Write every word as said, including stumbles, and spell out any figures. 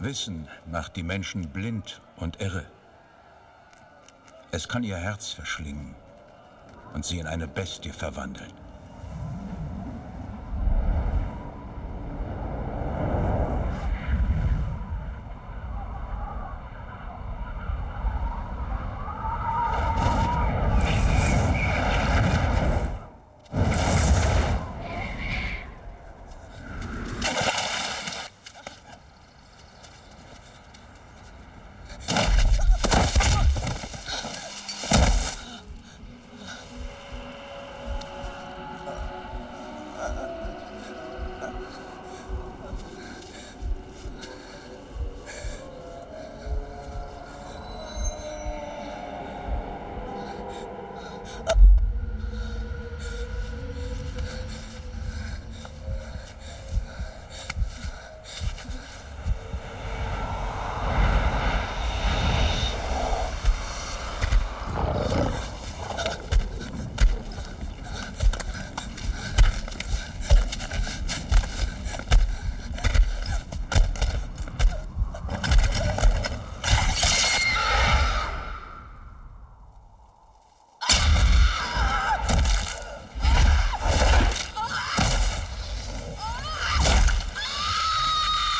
Wissen macht die Menschen blind und irre. Es kann ihr Herz verschlingen und sie in eine Bestie verwandeln.